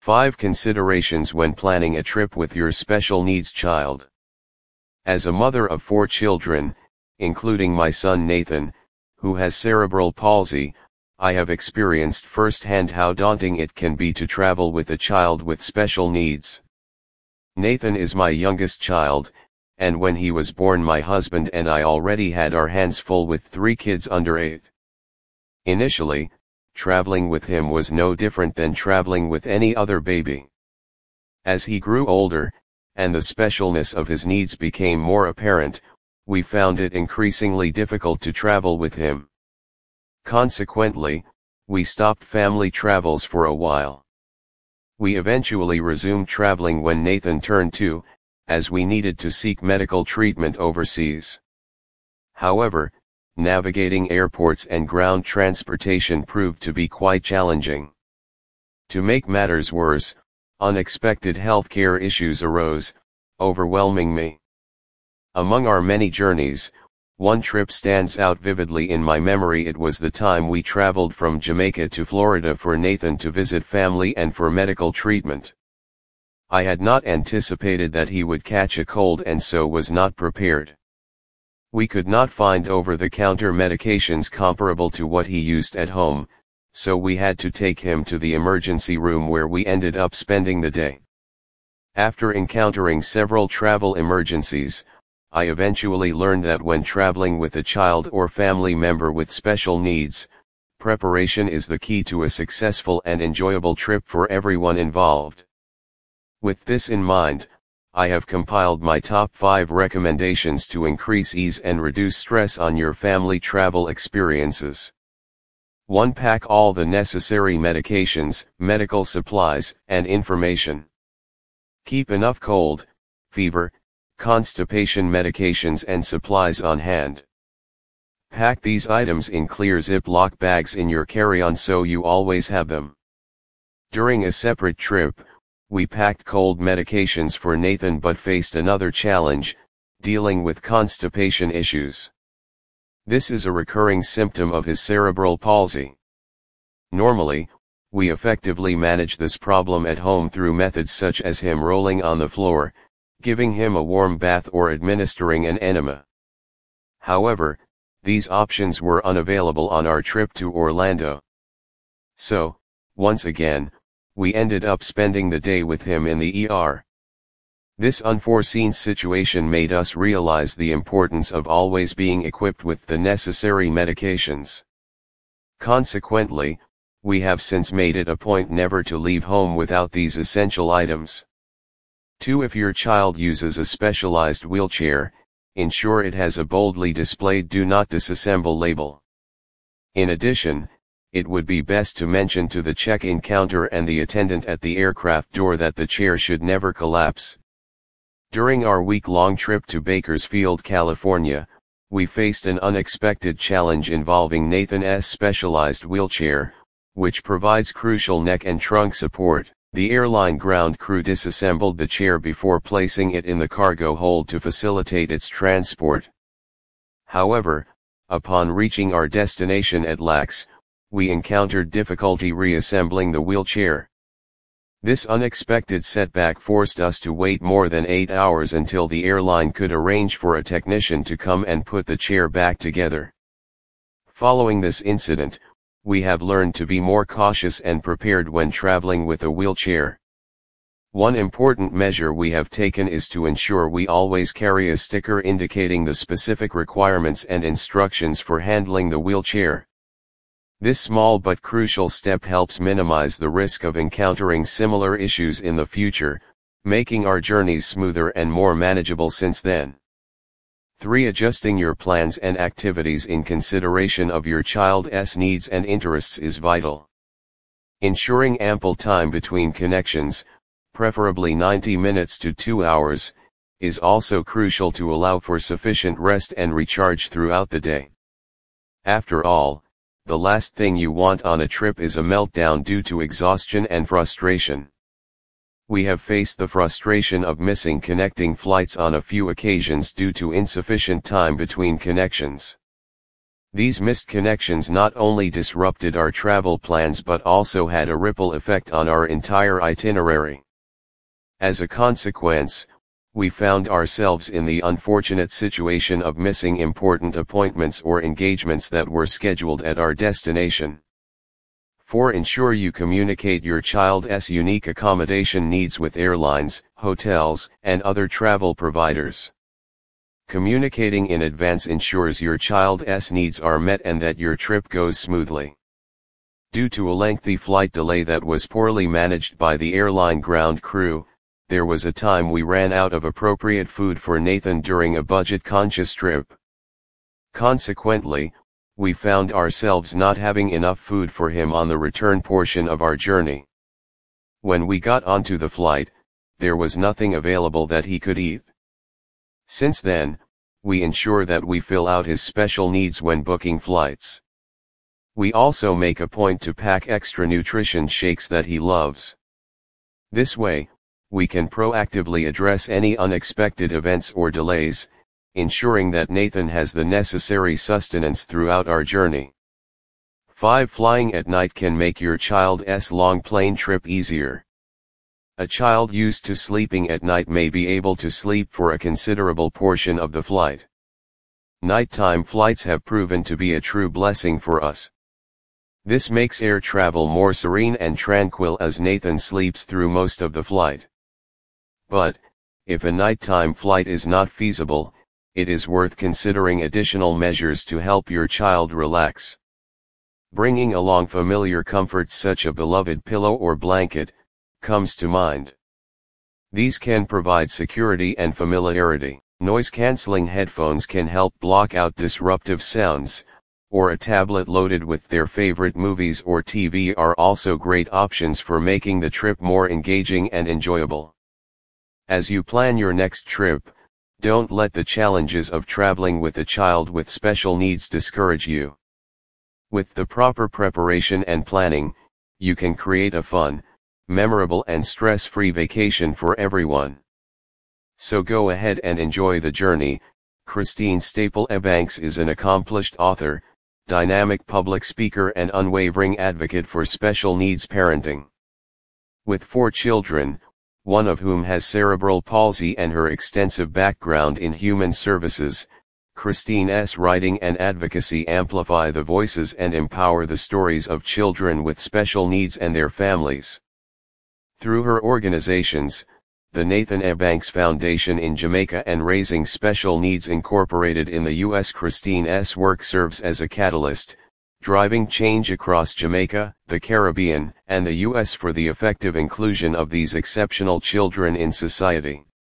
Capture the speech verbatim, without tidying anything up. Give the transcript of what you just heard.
five Considerations when planning a trip with your special needs child. As a mother of four children, including my son Nathan, who has cerebral palsy, I have experienced firsthand how daunting it can be to travel with a child with special needs. Nathan is my youngest child, and when he was born my husband and I already had our hands full with three kids under eight. Initially, traveling with him was no different than traveling with any other baby. As he grew older, and the specialness of his needs became more apparent, we found it increasingly difficult to travel with him. Consequently, we stopped family travels for a while. We eventually resumed traveling when Nathan turned two, as we needed to seek medical treatment overseas. However, navigating airports and ground transportation proved to be quite challenging. To make matters worse, unexpected healthcare issues arose, overwhelming me. Among our many journeys, one trip stands out vividly in my memory. It was the time we traveled from Jamaica to Florida for Nathan to visit family and for medical treatment. I had not anticipated that he would catch a cold and so was not prepared. We could not find over-the-counter medications comparable to what he used at home, so we had to take him to the emergency room where we ended up spending the day. After encountering several travel emergencies, I eventually learned that when traveling with a child or family member with special needs, preparation is the key to a successful and enjoyable trip for everyone involved. With this in mind, I have compiled my top five recommendations to increase ease and reduce stress on your family travel experiences. one Pack all the necessary medications, medical supplies, and information. Keep enough cold, fever, constipation medications and supplies on hand. Pack these items in clear Ziploc bags in your carry-on so you always have them. During a separate trip, we packed cold medications for Nathan but faced another challenge, dealing with constipation issues. This is a recurring symptom of his cerebral palsy. Normally, we effectively manage this problem at home through methods such as him rolling on the floor, giving him a warm bath or administering an enema. However, these options were unavailable on our trip to Orlando. So, once again, we ended up spending the day with him in the E R. This unforeseen situation made us realize the importance of always being equipped with the necessary medications. Consequently, we have since made it a point never to leave home without these essential items. two If your child uses a specialized wheelchair, ensure it has a boldly displayed "Do Not Disassemble" label. In addition, it would be best to mention to the check-in counter and the attendant at the aircraft door that the chair should never collapse. During our week-long trip to Bakersfield, California, we faced an unexpected challenge involving Nathan's specialized wheelchair, which provides crucial neck and trunk support. The airline ground crew disassembled the chair before placing it in the cargo hold to facilitate its transport. However, upon reaching our destination at L A X, we encountered difficulty reassembling the wheelchair. This unexpected setback forced us to wait more than eight hours until the airline could arrange for a technician to come and put the chair back together. Following this incident, we have learned to be more cautious and prepared when traveling with a wheelchair. One important measure we have taken is to ensure we always carry a sticker indicating the specific requirements and instructions for handling the wheelchair. This small but crucial step helps minimize the risk of encountering similar issues in the future, making our journeys smoother and more manageable since then. three Adjusting your plans and activities in consideration of your child's needs and interests is vital. Ensuring ample time between connections, preferably ninety minutes to two hours, is also crucial to allow for sufficient rest and recharge throughout the day. After all, the last thing you want on a trip is a meltdown due to exhaustion and frustration. We have faced the frustration of missing connecting flights on a few occasions due to insufficient time between connections. These missed connections not only disrupted our travel plans but also had a ripple effect on our entire itinerary. As a consequence, we found ourselves in the unfortunate situation of missing important appointments or engagements that were scheduled at our destination. four Ensure you communicate your child's unique accommodation needs with airlines, hotels, and other travel providers. Communicating in advance ensures your child's needs are met and that your trip goes smoothly. Due to a lengthy flight delay that was poorly managed by the airline ground crew, there was a time we ran out of appropriate food for Nathan during a budget-conscious trip. Consequently, we found ourselves not having enough food for him on the return portion of our journey. When we got onto the flight, there was nothing available that he could eat. Since then, we ensure that we fill out his special needs when booking flights. We also make a point to pack extra nutrition shakes that he loves. This way, we can proactively address any unexpected events or delays, ensuring that Nathan has the necessary sustenance throughout our journey. five Flying at night can make your child's long plane trip easier. A child used to sleeping at night may be able to sleep for a considerable portion of the flight. Nighttime flights have proven to be a true blessing for us. This makes air travel more serene and tranquil as Nathan sleeps through most of the flight. But, if a nighttime flight is not feasible, it is worth considering additional measures to help your child relax. Bringing along familiar comforts such as a beloved pillow or blanket comes to mind. These can provide security and familiarity. Noise-canceling headphones can help block out disruptive sounds, or a tablet loaded with their favorite movies or T V are also great options for making the trip more engaging and enjoyable. As you plan your next trip, don't let the challenges of traveling with a child with special needs discourage you. With the proper preparation and planning, you can create a fun, memorable and stress-free vacation for everyone. So go ahead and enjoy the journey. Christine Staple-Ebanks is an accomplished author, dynamic public speaker and unwavering advocate for special needs parenting. With four children, one of whom has cerebral palsy, and her extensive background in human services, Christine's writing and advocacy amplify the voices and empower the stories of children with special needs and their families. Through her organizations, the Nathan Ebanks Foundation in Jamaica and Raising Special Needs Incorporated in the U S, Christine's work serves as a catalyst, driving change across Jamaica, the Caribbean, and the U S for the effective inclusion of these exceptional children in society.